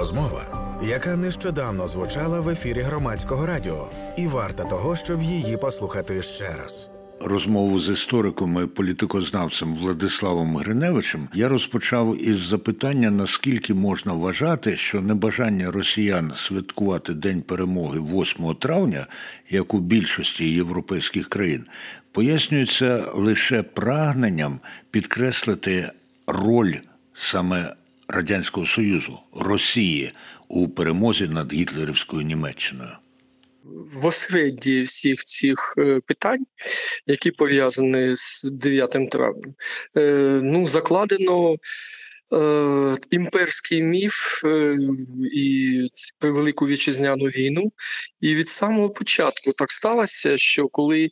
Розмова, яка нещодавно звучала в ефірі Громадського радіо, і варта того, щоб її послухати ще раз. Розмову з істориком і політикознавцем Владиславом Гриневичем я розпочав із запитання, наскільки можна вважати, що небажання росіян святкувати День перемоги 8 травня, як у більшості європейських країн, пояснюється лише прагненням підкреслити роль саме Радянського Союзу, Росії у перемозі над гітлерівською Німеччиною. В осередді всіх цих питань, які пов'язані з 9 травня, закладено імперський міф і про Велику Вітчизняну війну. І від самого початку так сталося, що коли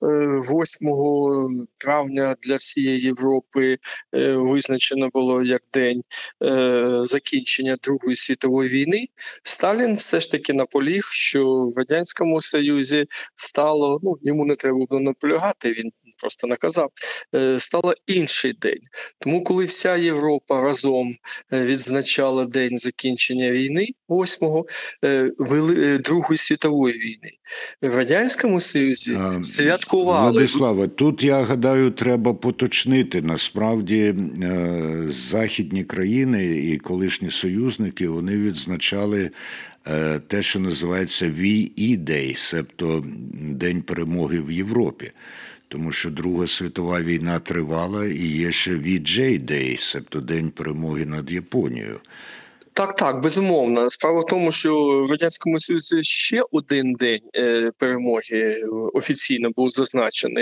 8 травня для всієї Європи визначено було як день закінчення Другої світової війни, Сталін все ж таки наполіг, що в Радянському Союзі стало, йому не треба було наполягати, він просто наказав, стало інший день. Тому коли вся Європа разом відзначала день закінчення війни, 8-го, Другої світової війни, в Радянському Союзі святкували. Владиславе, тут, я гадаю, треба поточнити. Насправді, західні країни і колишні союзники, вони відзначали те, що називається VE Day, себто День перемоги в Європі. Тому що Друга світова війна тривала і є ще VJ Day, себто День перемоги над Японією. Так, безумовно. Справа в тому, що в Радянському Союзі ще один день перемоги офіційно був зазначений.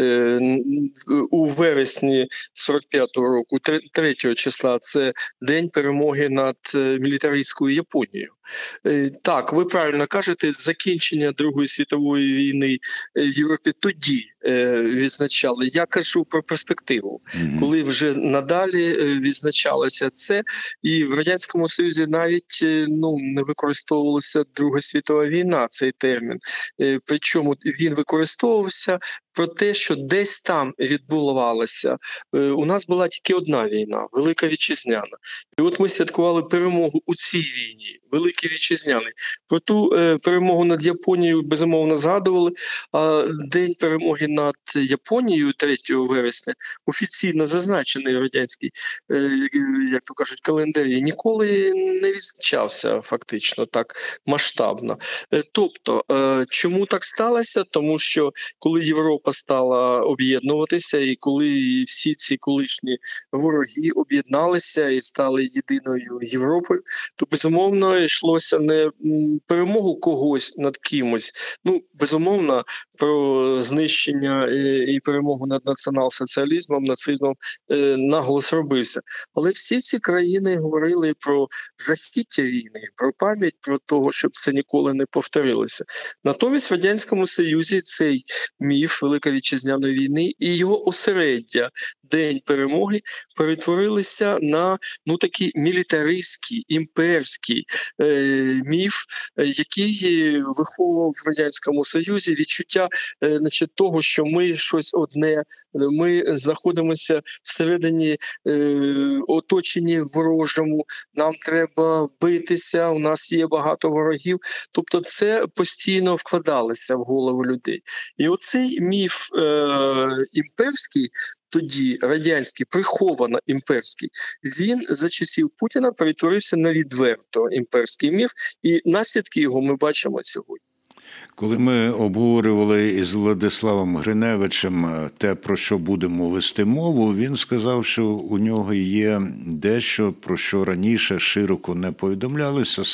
У вересні 45-го року, 3 числа, це День перемоги над мілітаристською Японією. Так, ви правильно кажете, закінчення Другої світової війни в Європі тоді відзначали. Я кажу про перспективу, коли вже надалі відзначалося це, і в Радянському Союзі навіть не використовувалася Друга світова війна, цей термін. Причому він використовувався про те, що десь там відбувалося. У нас була тільки одна війна, Велика Вітчизняна. І от ми святкували перемогу у цій війні, Великій Вітчизняній. Про ту перемогу над Японією, безумовно, згадували, а День перемоги над Японією 3 вересня офіційно зазначений в радянській, як то кажуть, календарі, ніколи не відзначався фактично так масштабно. Тобто, чому так сталося? Тому що коли Європа стала об'єднуватися, і коли всі ці колишні вороги об'єдналися і стали єдиною Європою, то, безумовно, йшлося не перемогу когось над кимось. Безумовно, про знищення і перемогу над націонал-соціалізмом, нацизмом наголос робився. Але всі ці країни говорили про жахіття війни, про пам'ять про того, щоб це ніколи не повторилося. Натомість в Радянському Союзі цей міф Великої Вітчизняної війни і його осереддя День перемоги перетворилися на такий мілітаристський, імперський міф, який виховував в Радянському Союзі відчуття того, що ми щось одне, ми знаходимося всередині оточенні ворожому, нам треба битися, у нас є багато ворогів. Тобто це постійно вкладалося в голову людей. І оцей міф імперський, тоді радянський, приховано імперський, він за часів Путіна перетворився на відверто імперський міф, і наслідки його ми бачимо сьогодні. Коли ми обговорювали із Владиславом Гриневичем те, про що будемо вести мову, він сказав, що у нього є дещо, про що раніше широко не повідомлялося,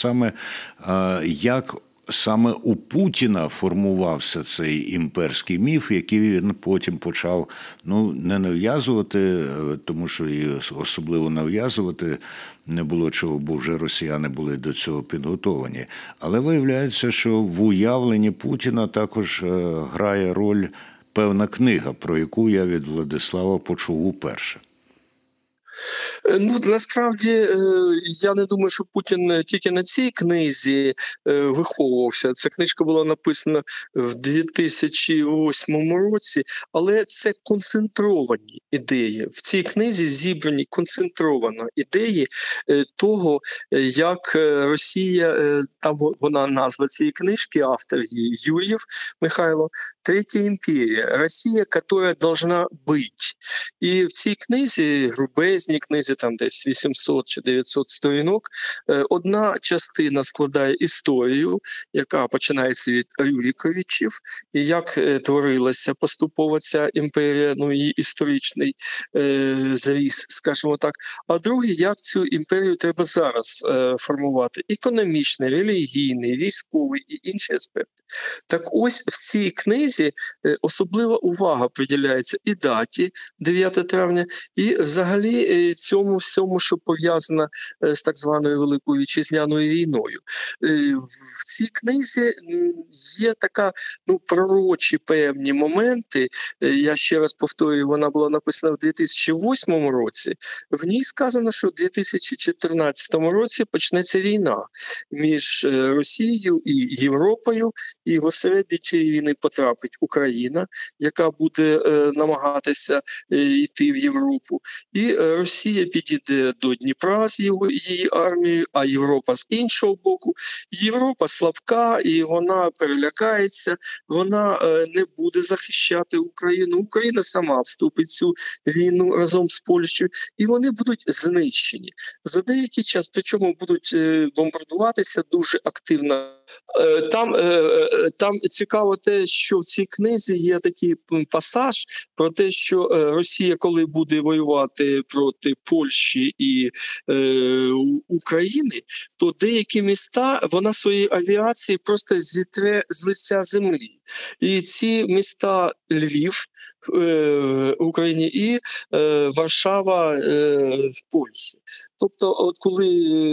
як саме у Путіна формувався цей імперський міф, який він потім почав не нав'язувати, тому що і особливо нав'язувати не було чого, бо вже росіяни були до цього підготовані. Але виявляється, що в уявленні Путіна також грає роль певна книга, про яку я від Владислава почув уперше. Ну, насправді, я не думаю, що Путін тільки на цій книзі виховувався. Ця книжка була написана в 2008 році, але це концентровані ідеї. В цій книзі зібрані концентровано ідеї того, як Росія, там вона назва цієї книжки, автор її Юр'єв Михайло, «Третя імперія. Росія, яка должна бути». І в цій книзі, грубезній книзі, там десь 800 чи 900 сторінок, одна частина складає історію, яка починається від Рюриковичів, і як творилася поступово ця імперія, ну її історичний зріс, скажімо так. А другий, як цю імперію треба зараз формувати. Економічний, релігійний, військовий і інші аспекти. Так ось в цій книзі особлива увага приділяється і даті 9 травня, і взагалі цьому всьому, що пов'язано з так званою Великою Вітчизняною війною. В цій книзі є така, ну, пророчі певні моменти. Я ще раз повторюю, вона була написана в 2008 році. В ній сказано, що в 2014 році почнеться війна між Росією і Європою, і в осереддя цієї війни потрапить Україна, яка буде намагатися йти в Європу. І Росія підійде до Дніпра з її армією, а Європа з іншого боку. Європа слабка, і вона перелякається, вона не буде захищати Україну. Україна сама вступить в цю війну разом з Польщею, і вони будуть знищені. За деякий час, причому будуть бомбардуватися дуже активно. Там цікаво те, що в цій книзі є такий пасаж про те, що Росія, коли буде воювати проти Польщі і України, то деякі міста вона своєї авіації просто зітре з лиця землі. І ці міста Львів в Україні і Варшава в Польщі. Тобто, от коли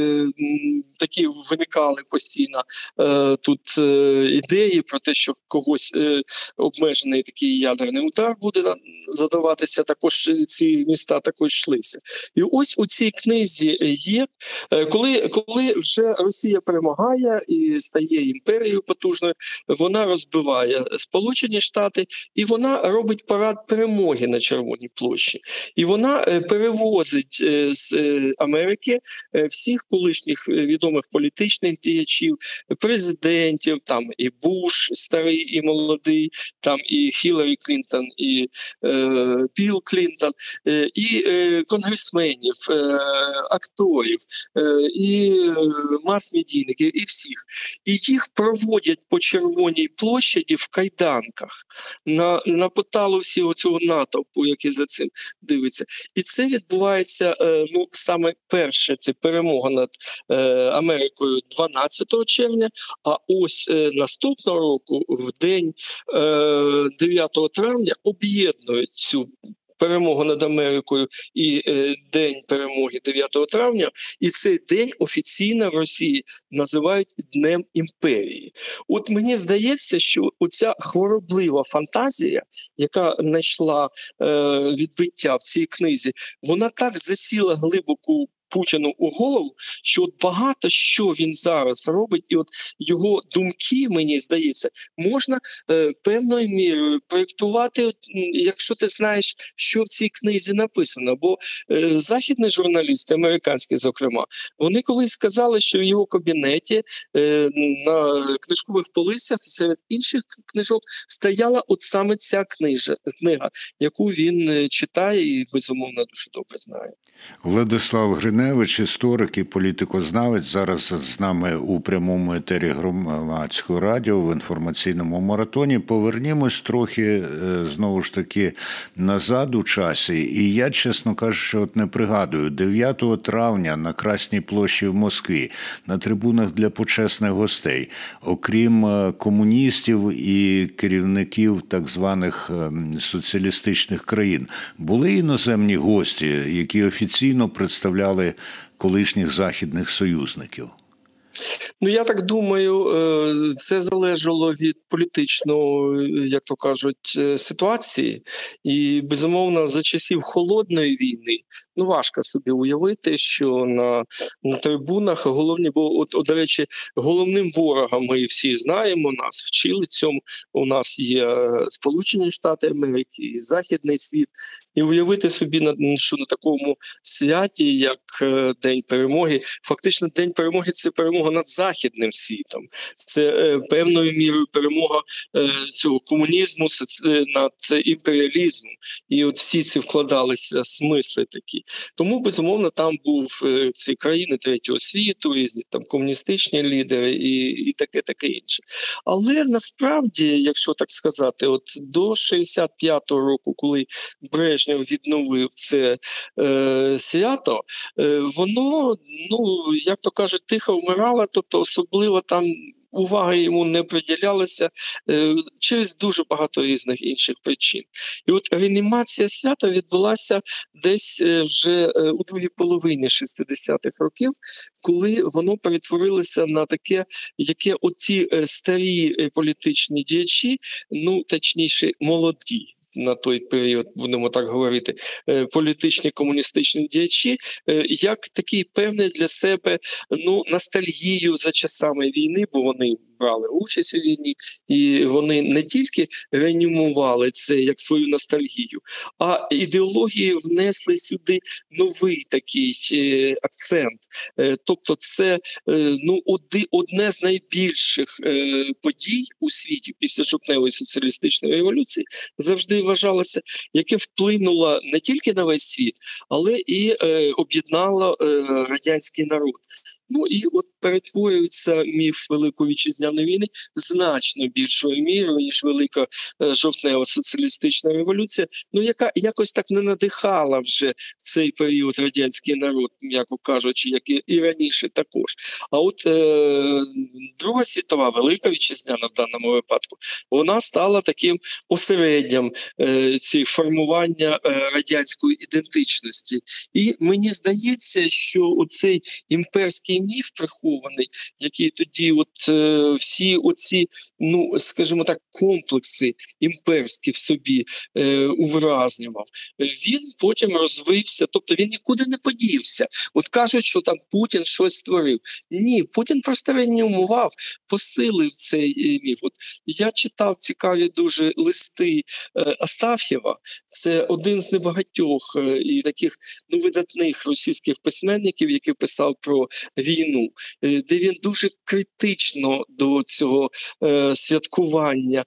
такі виникали постійно тут ідеї про те, що когось обмежений такий ядерний удар буде задаватися, також ці міста також йшлися. І ось у цій книзі є, коли вже Росія перемагає і стає імперією потужною, вона розбиває Сполучені Штати, і вона робить парад перемоги на Червоній площі. І вона перевозить з Америки всіх колишніх відомих політичних діячів, президентів, там і Буш старий і молодий, там і Хіларі Клінтон, і Білл Клінтон, і конгресменів, акторів, і мас-медійників, і всіх. І їх проводять по Червоній площаді в кайданках, на поталу всього цього натовпу, який за цим дивиться. І це відбувається, ну, саме перше, це перемога над Америкою 12 червня, а ось наступного року, в день 9 травня, об'єднують цю перемогу над Америкою і День перемоги 9 травня, і цей день офіційно в Росії називають Днем імперії. От мені здається, що оця хвороблива фантазія, яка знайшла відбиття в цій книзі, вона так засіла глибоко Путіну у голову, що от багато що він зараз робить, і от його думки, мені здається, можна певною мірою проєктувати, якщо ти знаєш, що в цій книзі написано. Бо західні журналісти, американські зокрема, вони колись сказали, що в його кабінеті на книжкових полицях серед інших книжок стояла от саме ця книга, яку він читає і, безумовно, дуже добре знає. Владислав Гриневич, історик і політикознавець, зараз з нами у прямому етері Громадського радіо в інформаційному маратоні. Повернімось трохи, знову ж таки, назад у часі. І я, чесно кажучи, от не пригадую, 9 травня на Красній площі в Москві, на трибунах для почесних гостей, окрім комуністів і керівників так званих соціалістичних країн, були іноземні гості, які офіційно представляли колишніх західних союзників? Ну, я так думаю, це залежало від політичної, як то кажуть, ситуації. І, безумовно, за часів Холодної війни, ну, важко собі уявити, що на трибунах головні, бо, до речі, головним ворогом, ми всі знаємо, нас вчили цьому, у нас є Сполучені Штати Америки і Західний світ. І уявити собі, що на такому святі, як День Перемоги, фактично День Перемоги – це перемога над Західним світом. Це певною мірою перемога цього комунізму над імперіалізмом. І от всі ці вкладалися смисли такі. Тому, безумовно, там був ці країни Третього світу, різні там комуністичні лідери і таке інше. Але насправді, якщо так сказати, от до 65-го року, коли Брежнєв відновив це свято, воно, ну, як то кажуть, тихо вмирало, тобто особливо там уваги йому не приділялося через дуже багато різних інших причин. І от реанімація свята відбулася десь вже у другій половині 60-х років, коли воно перетворилося на таке, яке оці старі політичні діячі, ну, точніше, молоді, на той період, будемо так говорити, політичні комуністичні діячі, як такий певний для себе, ну, ностальгію за часами війни, бо вони брали участь у війні, і вони не тільки реанімували це як свою ностальгію, а ідеології внесли сюди новий такий акцент. Тобто це, ну, одне з найбільших подій у світі після жовтневої соціалістичної революції завжди вважалося, яке вплинуло не тільки на весь світ, але і об'єднало радянський народ. Ну і от перетворюється міф Великої Вітчизняної війни значно більшою мірою, ніж Велика жовтнева соціалістична революція, ну яка якось так не надихала вже в цей період радянський народ, м'яко кажучи, як і раніше також. А от Друга світова, Велика Вітчизняна в даному випадку, вона стала таким осередням формування радянської ідентичності. І мені здається, що оцей імперський міф прихований, який тоді всі оці, ну, скажімо так, комплекси імперські в собі увразнював, він потім розвився, тобто він нікуди не подівся. От кажуть, що там Путін щось створив. Ні, Путін просто реанімував, посилив цей міф. От я читав цікаві дуже листи Астаф'єва, це один з небагатьох і таких, ну, видатних російських письменників, який писав про війну, де він дуже критично до цього святкування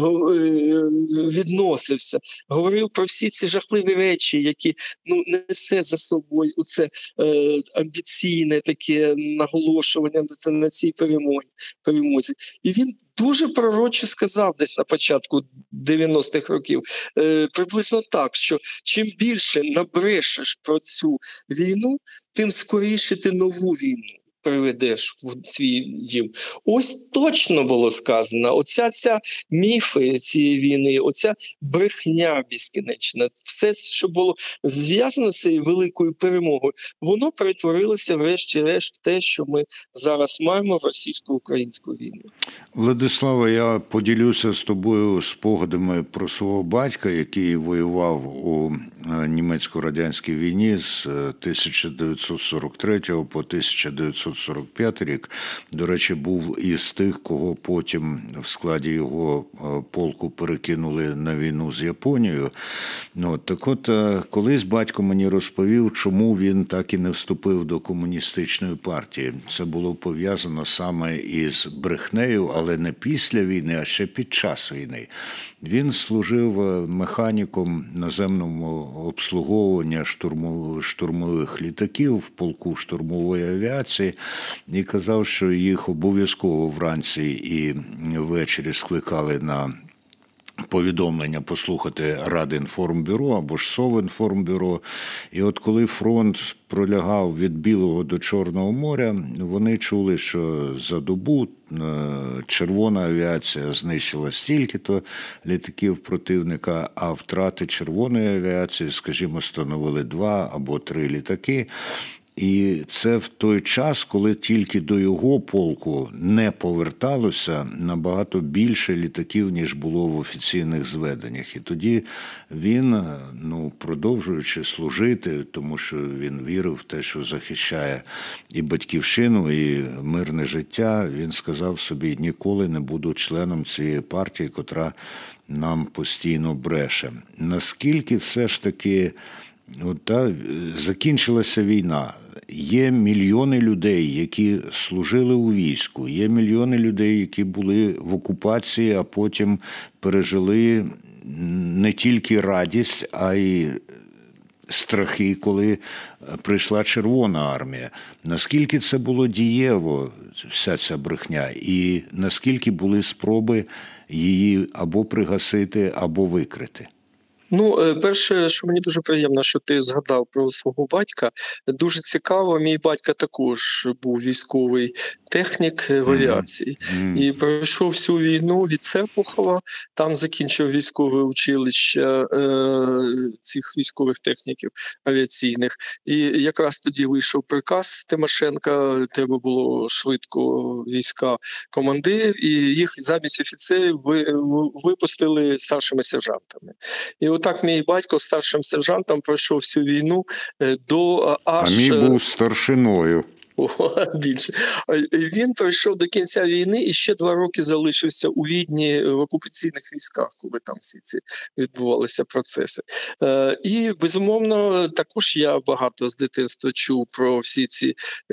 відносився, говорив про всі ці жахливі речі, які, ну, несе за собою оце амбіційне таке наголошування на цій перемозі. І він дуже пророче сказав десь на початку 90-х років, приблизно так, що чим більше набрешеш про цю війну, тим скоріше ти нову війну приведеш в свій дім. Ось точно було сказано, оця міфи цієї війни, оця брехня безкінечна, все, що було зв'язано з цією великою перемогою, воно перетворилося врешті-решт в те, що ми зараз маємо в російсько-українську війну. Владислава, я поділюся з тобою спогадами про свого батька, який воював у німецько-радянській війні з 1943 по 1945 рік. До речі, був із тих, кого потім в складі його полку перекинули на війну з Японією. Так от, колись батько мені розповів, чому він так і не вступив до комуністичної партії. Це було пов'язано саме із брехнею, але не після війни, а ще під час війни. Він служив механіком наземного обслуговування штурмових літаків в полку штурмової авіації і казав, що їх обов'язково вранці і ввечері скликали на повідомлення послухати Радінформбюро або ж Совінформбюро. І от коли фронт пролягав від Білого до Чорного моря, вони чули, що за добу червона авіація знищила стільки-то літаків противника, а втрати червоної авіації, скажімо, становили 2 або 3 літаки. І це в той час, коли тільки до його полку не поверталося набагато більше літаків, ніж було в офіційних зведеннях. І тоді він, продовжуючи служити, тому що він вірив в те, що захищає і батьківщину, і мирне життя, він сказав собі: ніколи не буду членом цієї партії, котра нам постійно бреше. Наскільки все ж таки закінчилася війна? Є мільйони людей, які служили у війську, є мільйони людей, які були в окупації, а потім пережили не тільки радість, а й страхи, коли прийшла Червона армія. Наскільки це було дієво, вся ця брехня, і наскільки були спроби її або пригасити, або викрити? Перше, що мені дуже приємно, що ти згадав про свого батька. Дуже цікаво, мій батько також був військовий технік в авіації. І пройшов всю війну від Серпухова, там закінчив військове училище цих військових техніків авіаційних. І якраз тоді вийшов приказ Тимошенка, треба було швидко війська командирів, і їх замість офіцерів випустили старшими сержантами. І отак мій батько старшим сержантом пройшов всю війну до аж... А мій був старшиною. Більше. Він пройшов до кінця війни і ще 2 роки залишився у Відні в окупаційних військах, коли там всі ці відбувалися процеси. І, безумовно, також я багато з дитинства чув про всі ці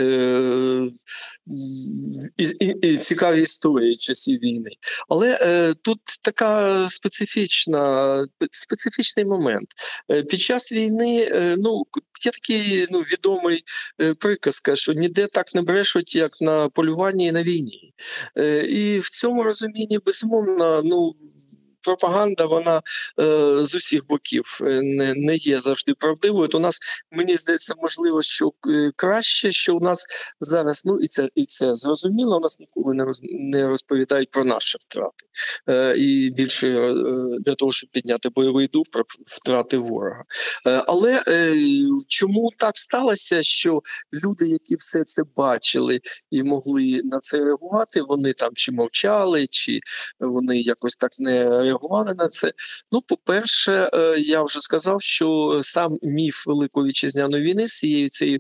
цікаві історії часів війни. Але тут така специфічний момент. Під час війни, є такий відомий приказка, що ніде так не брешуть, як на полюванні і на війні. І в цьому розумінні, безумовно, пропаганда, вона з усіх боків не є завжди правдивою. То у нас, мені здається, можливо, що краще, що у нас зараз, і це зрозуміло, у нас ніколи не розповідають про наші втрати. І більше для того, щоб підняти бойовий дух, про втрати ворога. Але чому так сталося, що люди, які все це бачили і могли на це реагувати, вони там чи мовчали, чи вони якось так не реагували на це? По-перше, я вже сказав, що сам міф Великої Вітчизняної війни з цією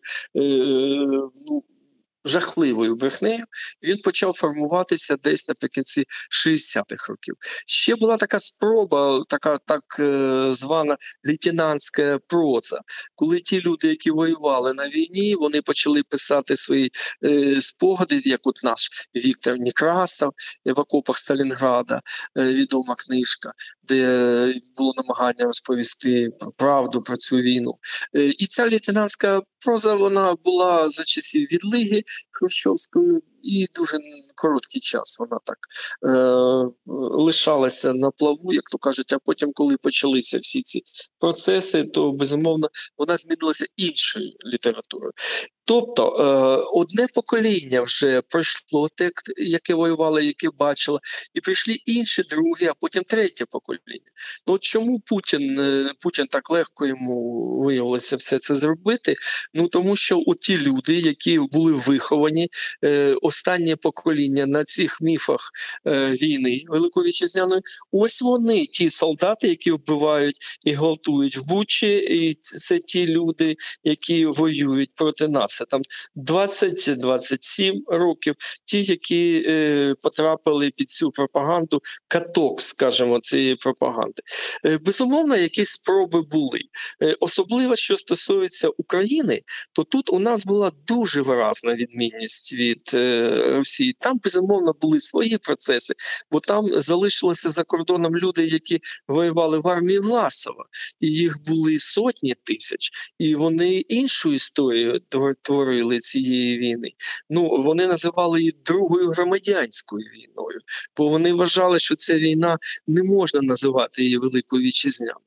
жахливою брехнею, він почав формуватися десь наприкінці 60-х років. Ще була така спроба, така так звана лейтенантська проза, коли ті люди, які воювали на війні, вони почали писати свої спогади, як от наш Віктор Некрасов в окопах Сталінграда, відома книжка, де було намагання розповісти правду про цю війну. І ця лейтенантська проза, вона була за часів відлиги Хрущовської, і дуже короткий час вона так лишалася на плаву, як то кажуть, а потім, коли почалися всі ці процеси, то, безумовно, вона змінилася іншою літературою. Тобто, одне покоління вже пройшло те, яке воювало, яке бачило, і прийшли інші, друге, а потім третє покоління. Чому Путін так легко йому виявилося все це зробити? Тому що ті люди, які були виховані, останнє покоління на цих міфах війни Великої Вітчизняної, ось вони, ті солдати, які вбивають і гвалтують в Бучі, і це ті люди, які воюють проти нас. Там 20-27 років, ті, які потрапили під цю пропаганду, каток, скажімо, цієї пропаганди. Безумовно, якісь спроби були. Особливо, що стосується України, то тут у нас була дуже виразна відмінність від Росії. Там, безумовно, були свої процеси, бо там залишилися за кордоном люди, які воювали в армії Власова, і їх були сотні тисяч, і вони іншу історію творили цієї війни. Вони називали її Другою громадянською війною, бо вони вважали, що ця війна не можна називати її Великою Вітчизняною.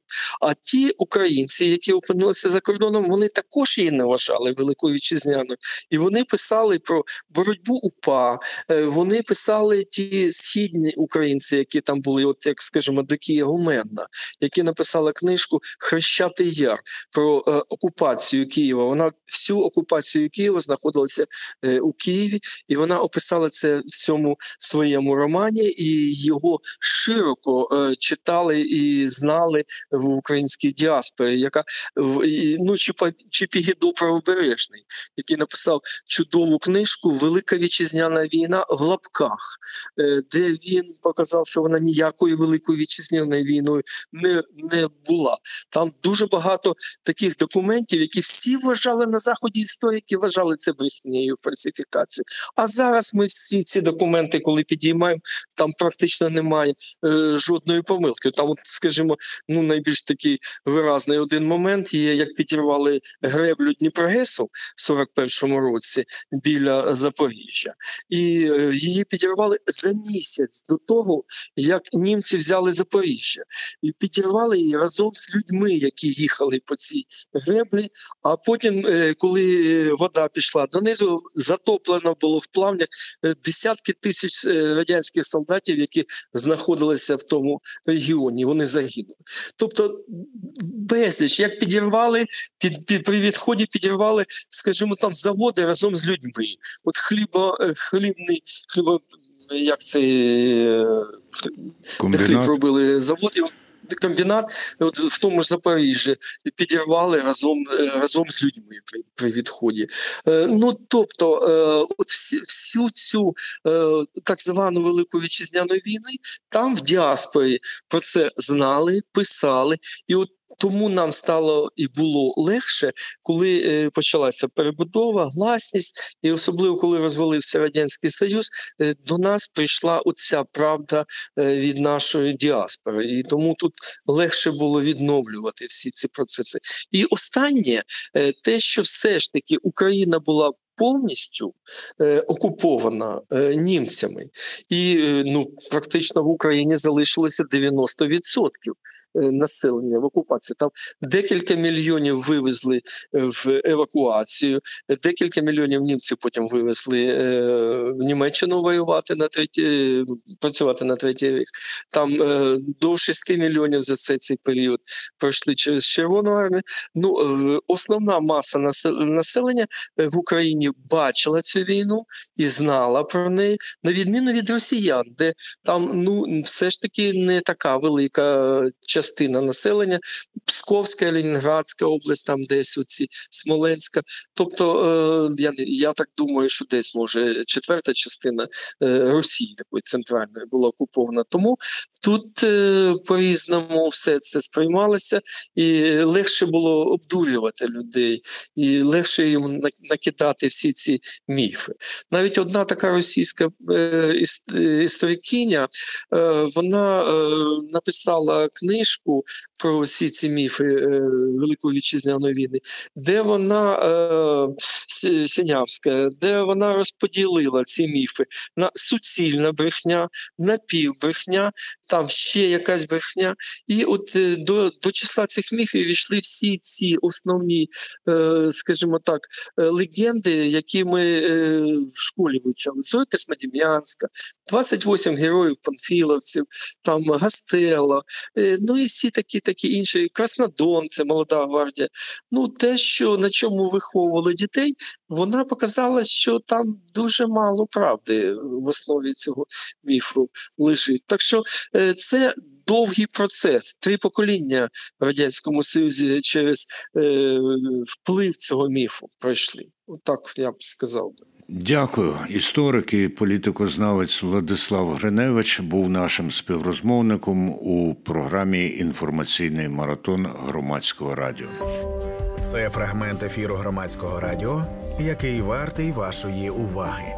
А ті українці, які опинилися за кордоном, вони також її не вважали Великою Вітчизняною. І вони писали про боротьбу УПА, вони писали ті східні українці, які там були, от як, скажімо, Докія Гуменна, які написали книжку «Хрещатий Яр» про окупацію Києва. Вона всю окупацію Києва знаходилася у Києві, і вона описала це в цьому своєму романі, і його широко читали і знали в українській діаспорі, яка, ну, Чіпігідо Правобережний, який написав чудову книжку «Велика Вітчизняна війна» в лапках, де він показав, що вона ніякою Великою Вітчизняною війною не була. Там дуже багато таких документів, які всі вважали на Заході, історики вважали це брехнею, фальсифікацією. А зараз ми всі ці документи, коли підіймаємо, там практично немає жодної помилки. Там, от, скажімо, ну, найбільш такий виразний один момент є, як підірвали греблю Дніпрогесу в 41-му році біля Запоріжжя. І її підірвали за місяць до того, як німці взяли Запоріжжя. І підірвали її разом з людьми, які їхали по цій греблі, а потім, коли вода пішла донизу, затоплено було в плавнях десятки тисяч радянських солдатів, які знаходилися в тому регіоні, вони загинули. Тобто безліч, як підірвали, при відході підірвали, скажімо, там заводи разом з людьми. От як це, де хліб робили завод, комбінат, от в тому ж Запоріжжі підірвали разом з людьми при відході. Ну, тобто, от всю цю так звану Велику Вітчизняну війну, там в діаспорі про це знали, писали, і от тому нам стало і було легше, коли почалася перебудова, гласність, і особливо, коли розвалився Радянський Союз, до нас прийшла оця правда від нашої діаспори. І тому тут легше було відновлювати всі ці процеси. І останнє, те, що все ж таки Україна була повністю окупована німцями. І ну, практично в Україні залишилося 90% населення в окупації. Там декілька мільйонів вивезли в евакуацію, декілька мільйонів німців потім вивезли в Німеччину воювати працювати на третій рік. Там до 6 мільйонів за цей період пройшли через Червону армію. Ну, основна маса населення в Україні бачила цю війну і знала про неї, на відміну від росіян, де там, ну, все ж таки не така велика частина населення, Псковська, Ленінградська область, там десь оці, Смоленська. Тобто, я так думаю, що десь, може, четверта частина Росії, такої центральної, була окупована. Тому тут по-різному все це сприймалося, і легше було обдурювати людей, і легше їм накидати всі ці міфи. Навіть одна така російська історикиня, вона написала книжку про всі ці міфи Великої Вітчизняної війни, де вона, Синявська, де вона розподілила ці міфи на суцільна брехня, напівбрехня, там ще якась брехня. І от до числа цих міфів війшли всі ці основні, скажімо так, легенди, які ми в школі вивчали. Зоя Космодем'янська, 28 героїв панфіловців, там Гастелло, ну і всі такі інші. Краснодон, це молода гвардія. Ну, те, на чому виховували дітей, вона показала, що там дуже мало правди в основі цього міфу лежить. Так що це довгий процес. 3 покоління в Радянському Союзі через вплив цього міфу пройшли. Отак я б сказав. Дякую. Історик і політикознавець Владислав Гриневич був нашим співрозмовником у програмі «Інформаційний маратон» Громадського радіо. Це фрагмент ефіру Громадського радіо, який вартий вашої уваги.